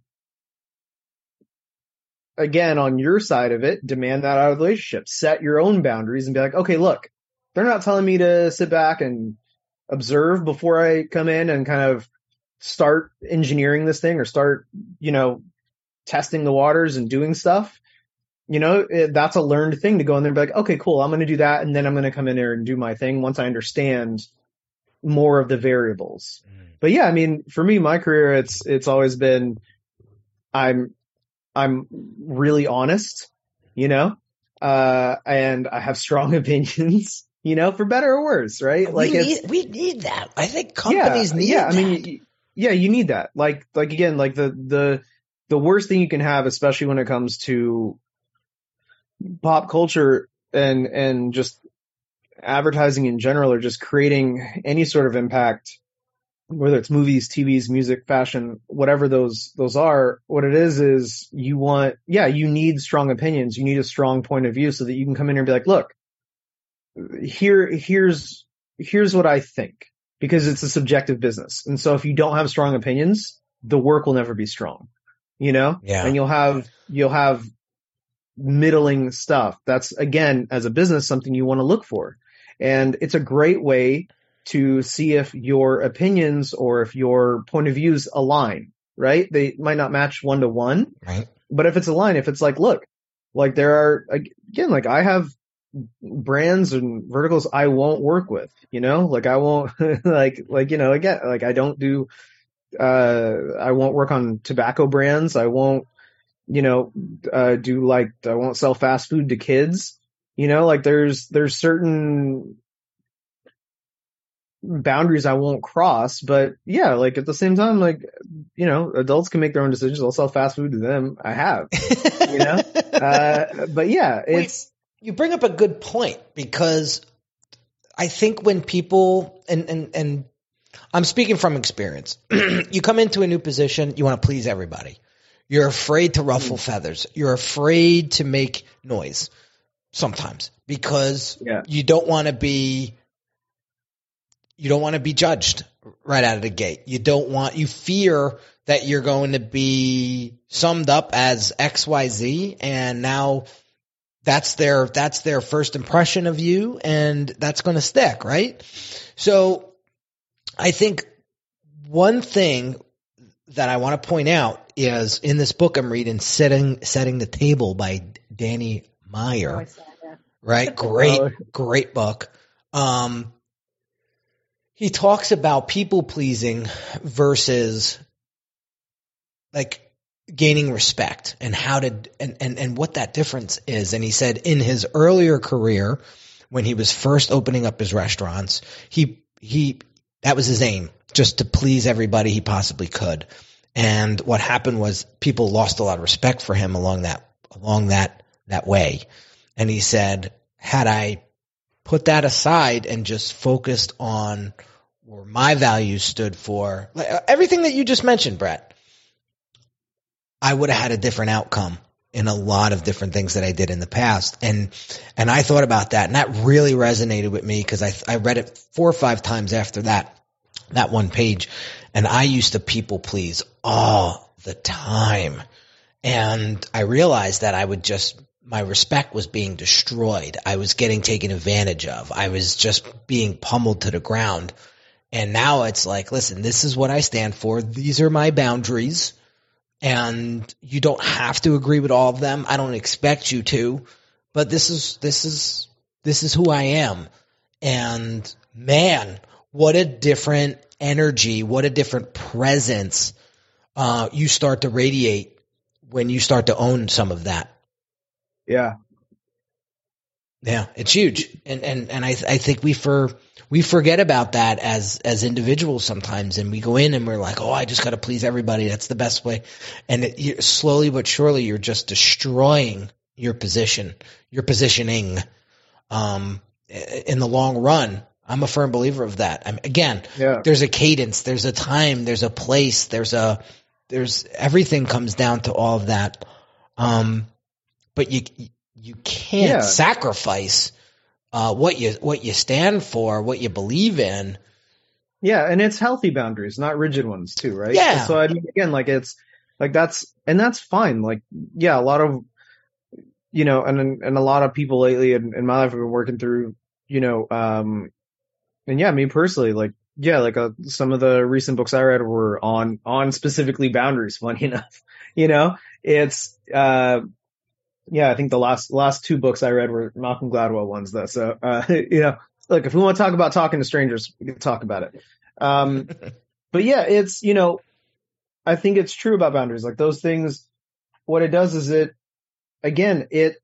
again, on your side of it, demand that out of the relationship, set your own boundaries and be like, okay, look, they're not telling me to sit back and observe before I come in and kind of start engineering this thing or start, you know, testing the waters and doing stuff. You know, it, that's a learned thing to go in there and be like, okay, cool, I'm going to do that. And then I'm going to come in there and do my thing once I understand more of the variables. Mm. But yeah, I mean, for me, my career, it's, it's always been, I'm, I'm really honest, you know, uh, and I have strong opinions, you know, for better or worse, right? We like need, we need that. I think companies yeah, need yeah, that. I mean, yeah, you need that. Like, like again, like the, the, the worst thing you can have, especially when it comes to pop culture and, and just advertising in general, or just creating any sort of impact, whether it's movies, T Vs, music, fashion, whatever those, those are, what it is, is you want, yeah, you need strong opinions. You need a strong point of view so that you can come in here and be like, look, here, here's, here's what I think, because it's a subjective business. And so if you don't have strong opinions, the work will never be strong, you know? Yeah. And you'll have, you'll have middling stuff. That's, again, as a business, something you want to look for. And it's a great way to see if your opinions or if your point of views align, right? They might not match one to one, right? But if it's aligned, if it's like, look, like there are, again, like I have brands and verticals I won't work with, you know, like I won't like, like, you know, again, like I don't do, uh, I won't work on tobacco brands. I won't, you know, uh, do like, I won't sell fast food to kids, you know, like there's, there's certain boundaries I won't cross, but yeah, like at the same time, like, you know, adults can make their own decisions. I'll sell fast food to them. I have, you know, uh, but yeah, it's, Wait, you bring up a good point, because I think when people, and, and, and I'm speaking from experience, you come into a new position, you want to please everybody. You're afraid to ruffle mm. feathers. You're afraid to make noise sometimes because yeah. you don't want to be, you don't want to be judged right out of the gate. You don't want, you fear that you're going to be summed up as X Y Z, and now that's their, that's their first impression of you, and that's going to stick, right? So I think one thing that I want to point out is in this book I'm reading, Setting, Setting the Table by Danny Meyer, oh, right? Great, great book. Um, he talks about people pleasing versus like gaining respect and how to, and, and, and what that difference is. And he said in his earlier career, when he was first opening up his restaurants, he, he, that was his aim, just to please everybody he possibly could. And what happened was people lost a lot of respect for him along that, along that, that way. And he said, had I put that aside and just focused on where my values stood for, like, everything that you just mentioned, Brett, I would have had a different outcome in a lot of different things that I did in the past. And, and I thought about that, and that really resonated with me, because I, I read it four or five times after that, that one page. And I used to people please all the time. And I realized that I would just, my respect was being destroyed. I was getting taken advantage of. I was just being pummeled to the ground. And now it's like, listen, this is what I stand for. These are my boundaries. And you don't have to agree with all of them. I don't expect you to, but this is, this is, this is who I am. And man, what a different energy, what a different presence, uh, you start to radiate when you start to own some of that. Yeah. Yeah, it's huge. And, and, and I, I think we for, we forget about that as, as individuals sometimes. And we go in and we're like, oh, I just got to please everybody. That's the best way. And it, you, slowly but surely, you're just destroying your position, your positioning, um, in the long run. I'm a firm believer of that. I mean, again, yeah. there's a cadence, there's a time, there's a place, there's a, there's everything comes down to all of that. Um, but you, you can't yeah. sacrifice, uh, what you, what you stand for, what you believe in. Yeah. And it's healthy boundaries, not rigid ones too, right? Yeah. So I mean, again, like it's like, that's, and that's fine. Like, yeah, a lot of, you know, and, and a lot of people lately in, in my life have been working through, you know, um, and yeah, me personally, like, yeah, like uh, some of the recent books I read were on, on specifically boundaries, funny enough, you know, it's, uh, yeah, I think the last, last two books I read were Malcolm Gladwell ones though. So, uh, you know, look, if we want to talk about talking to strangers, we can talk about it. Um, but yeah, it's, you know, I think it's true about boundaries. Like those things, what it does is it, again, it,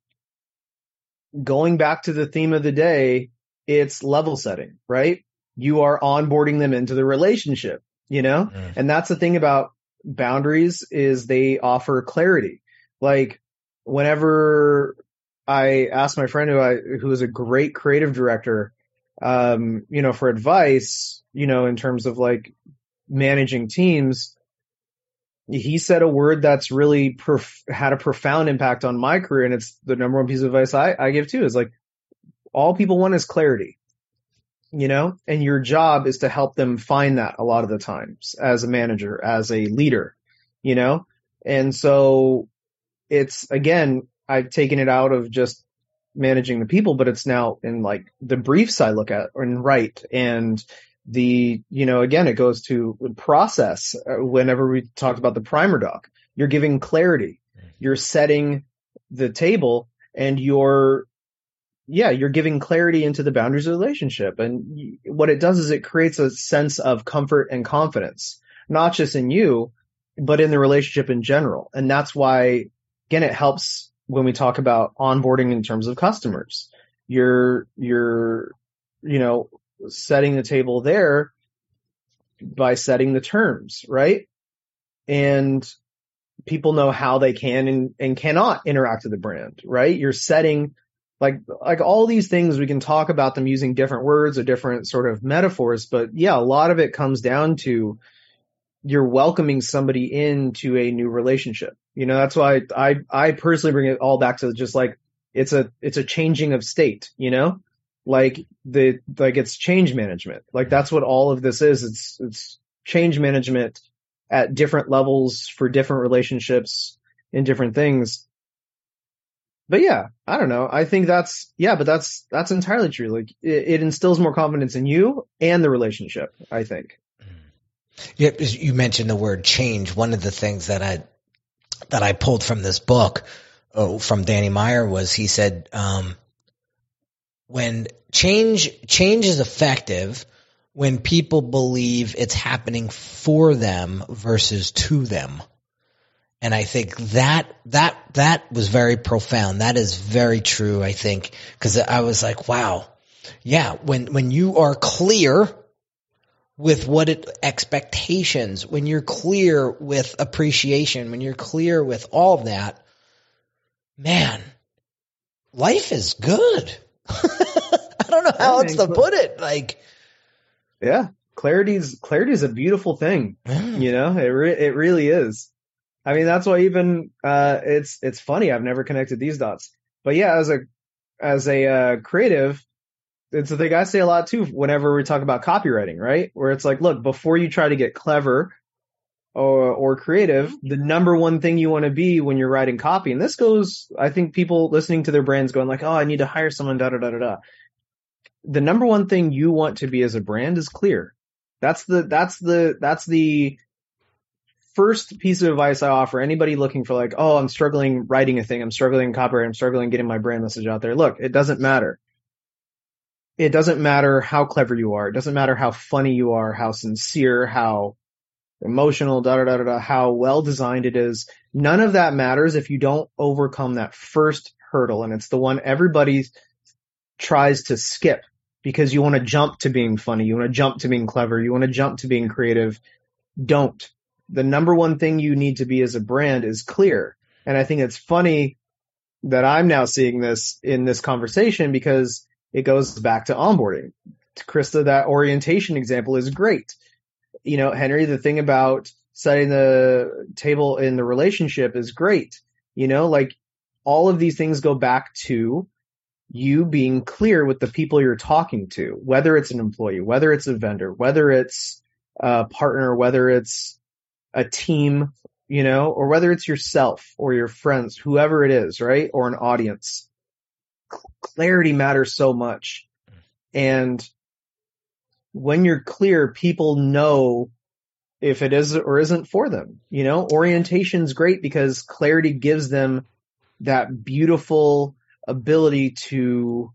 going back to the theme of the day, it's level setting, right? You are onboarding them into the relationship, you know? Mm. And that's the thing about boundaries is they offer clarity. Like whenever I asked my friend who I, who is a great creative director, um, you know, for advice, you know, in terms of like managing teams, he said a word that's really prof- had a profound impact on my career. And it's the number one piece of advice I, I give too is like, all people want is clarity, you know, and your job is to help them find that a lot of the times as a manager, as a leader, you know? And so it's, again, I've taken it out of just managing the people, but it's now in like the briefs I look at and write and the, you know, again, it goes to process. Whenever we talked about the primer doc, you're giving clarity, you're setting the table and you're, yeah, you're giving clarity into the boundaries of the relationship. And what it does is it creates a sense of comfort and confidence, not just in you, but in the relationship in general. And that's why, again, it helps when we talk about onboarding in terms of customers. You're, you're, you know, setting the table there by setting the terms, right? And people know how they can and, and cannot interact with the brand, right? You're setting like, like all these things, we can talk about them using different words or different sort of metaphors, but yeah, a lot of it comes down to you're welcoming somebody into a new relationship. You know, that's why I, I personally bring it all back to just like, it's a, it's a changing of state, you know, like the, like it's change management. Like that's what all of this is. It's, it's change management at different levels for different relationships and different things. But yeah, I don't know. I think that's, yeah, but that's, that's entirely true. Like it, it instills more confidence in you and the relationship, I think. Yeah. You mentioned the word change. One of the things that I, that I pulled from this book, oh, from Danny Meyer was he said, um, when change, change is effective when people believe it's happening for them versus to them. And I think that, that, that was very profound. That is very true, I think, because I was like, wow. Yeah. When, when you are clear with what it, expectations, when you're clear with appreciation, when you're clear with all of that, man, life is good. I don't know how else to put it. Like, yeah, clarity's, clarity is a beautiful thing. Mm. You know, it re- it really is. I mean, that's why even, uh, it's, it's funny. I've never connected these dots, but yeah, as a, as a, uh, creative, it's the thing I say a lot too, whenever we talk about copywriting, right? Where it's like, look, before you try to get clever or, or creative, the number one thing you want to be when you're writing copy. And this goes, I think people listening to their brands going like, oh, I need to hire someone, da, da, da, da, da. The number one thing you want to be as a brand is clear. That's the, that's the, that's the first piece of advice I offer anybody looking for like, oh, I'm struggling writing a thing. I'm struggling copyright. I'm struggling getting my brand message out there. Look, it doesn't matter. It doesn't matter how clever you are. It doesn't matter how funny you are, how sincere, how emotional, da, da, da, da, da, how well designed it is. None of that matters if you don't overcome that first hurdle. And it's the one everybody tries to skip because you want to jump to being funny. You want to jump to being clever. You want to jump to being creative. Don't. The number one thing you need to be as a brand is clear. And I think it's funny that I'm now seeing this in this conversation because it goes back to onboarding. Krista, that orientation example is great. You know, Henry, the thing about setting the table in the relationship is great. You know, like all of these things go back to you being clear with the people you're talking to, whether it's an employee, whether it's a vendor, whether it's a partner, whether it's a team, you know, or whether it's yourself or your friends, whoever it is, right? Or an audience. Clarity matters so much. And when you're clear, people know if it is or isn't for them. You know, orientation's great because clarity gives them that beautiful ability to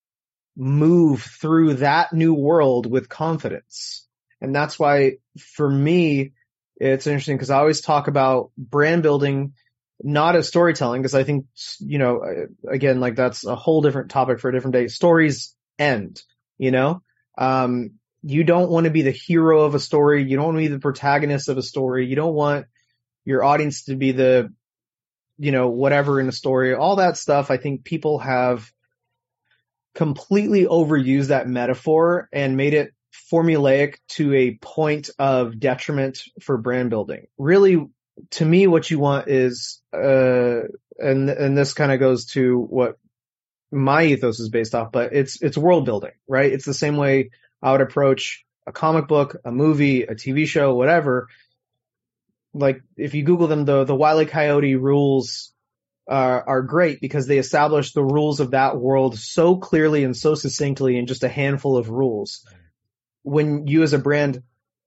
move through that new world with confidence. And that's why, for me, it's interesting because I always talk about brand building, not as storytelling, because I think, you know, again, like that's a whole different topic for a different day. Stories end, you know? Um, you don't want to be the hero of a story. You don't want to be the protagonist of a story. You don't want your audience to be the, you know, whatever in a story. All that stuff, I think people have completely overused that metaphor and made it formulaic to a point of detriment for brand building. Really, to me, what you want is, uh, and and this kind of goes to what my ethos is based off, but it's it's world building, right? It's the same way I would approach a comic book, a movie, a T V show, whatever. Like if you Google them, the the Wile E. Coyote rules uh, are great because they establish the rules of that world so clearly and so succinctly in just a handful of rules. When you as a brand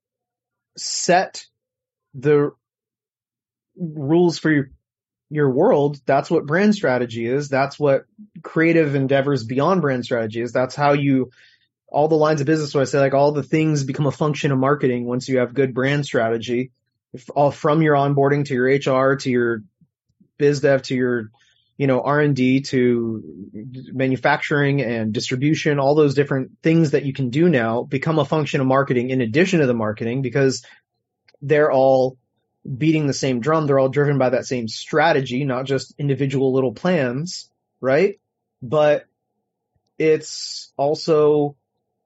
set the rules for your, your world, that's what brand strategy is. That's what creative endeavors beyond brand strategy is. That's how you, all the lines of business where I say like all the things become a function of marketing once you have good brand strategy, if, all from your onboarding to your H R to your biz dev to your, you know, R and D to manufacturing and distribution, all those different things that you can do now become a function of marketing in addition to the marketing because they're all beating the same drum. They're all driven by that same strategy, not just individual little plans, right? But it's also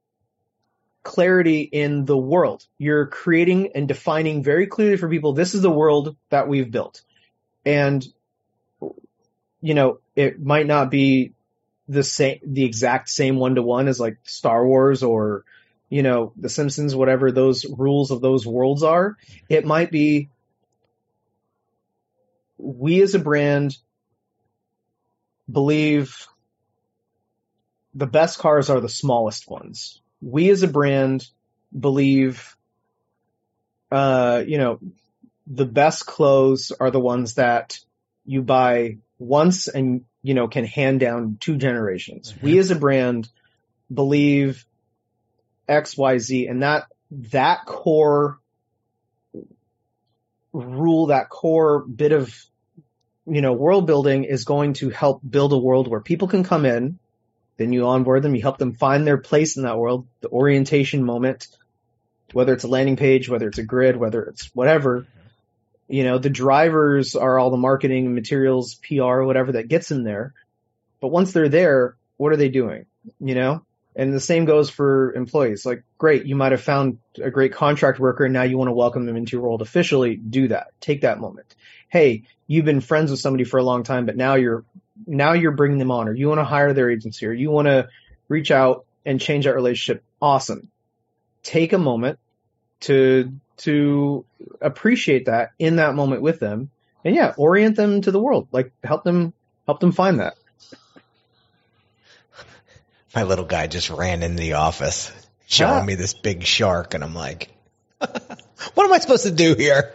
clarity in the world. You're creating and defining very clearly for people, this is the world that we've built. And you know, it might not be the same, the exact same one to one as like Star Wars or, you know, The Simpsons, whatever those rules of those worlds are. It might be we as a brand believe the best cars are the smallest ones. We as a brand believe, uh, you know, the best clothes are the ones that you buy once and, you know, can hand down two generations. Mm-hmm. We as a brand believe X, Y, Z, and that, that core rule, that core bit of, you know, world building is going to help build a world where people can come in, then you onboard them, you help them find their place in that world, the orientation moment, whether it's a landing page, whether it's a grid, whether it's whatever. You know, the drivers are all the marketing materials, P R, whatever that gets them there. But once they're there, what are they doing? You know, and the same goes for employees. Like, great, you might have found a great contract worker and now you want to welcome them into your world officially. Do that. Take that moment. Hey, you've been friends with somebody for a long time, but now you're, now you're bringing them on, or you want to hire their agency, or you want to reach out and change that relationship. Awesome. Take a moment to, to appreciate that in that moment with them, and yeah, orient them to the world. Like help them, help them find that. My little guy just ran into the office showing Ah. me this big shark, and I'm like, what am I supposed to do here?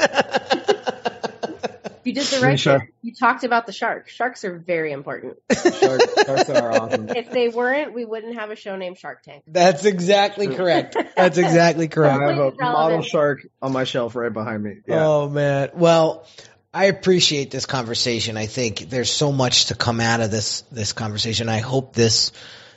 You did the right Sure. thing. You talked about the shark. Sharks are very important. Sharks, sharks are awesome. If they weren't, we wouldn't have a show named Shark Tank. That's exactly correct. That's exactly I correct. have a Relevant. model shark on my shelf right behind me. Yeah. Oh, man. Well, I appreciate this conversation. I think there's so much to come out of this, this conversation. I hope this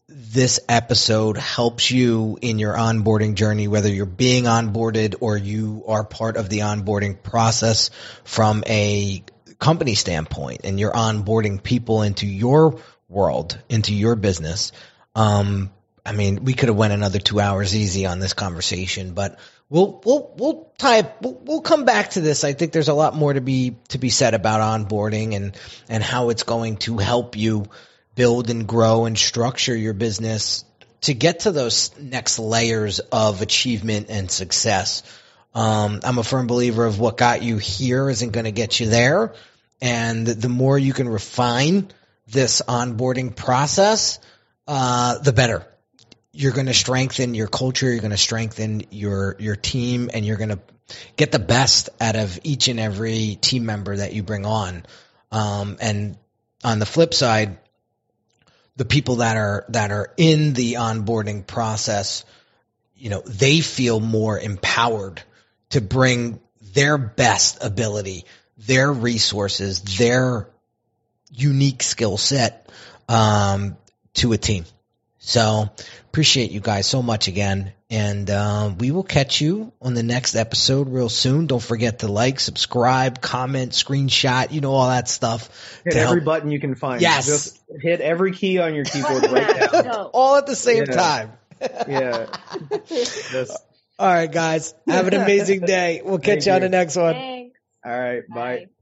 this episode helps you in your onboarding journey, whether you're being onboarded or you are part of the onboarding process from a company standpoint and you're onboarding people into your world, into your business. Um, I mean, we could have went another two hours easy on this conversation, but we'll, we'll, we'll type, we'll, we'll come back to this. I think there's a lot more to be, to be said about onboarding and, and how it's going to help you build and grow and structure your business to get to those next layers of achievement and success. Um, I'm a firm believer of what got you here isn't going to get you there. And the more you can refine this onboarding process, uh, the better. You're going to strengthen your culture. You're going to strengthen your, your team, and you're going to get the best out of each and every team member that you bring on. Um, and on the flip side, the people that are, that are in the onboarding process, you know, they feel more empowered to bring their best ability, their resources, their unique skill set, um, to a team. So appreciate you guys so much again. And, uh, we will catch you on the next episode real soon. Don't forget to like, subscribe, comment, screenshot, you know, all that stuff. Hit every help. button you can find. Yes. Just hit every key on your keyboard right now. All at the same yeah. time. Yeah. Just. All right, guys. Have an amazing day. We'll catch you on the next one. Thanks. All right. Bye. Bye.